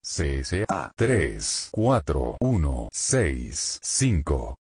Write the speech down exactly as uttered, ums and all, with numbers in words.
C S A tres cuatro uno seis cinco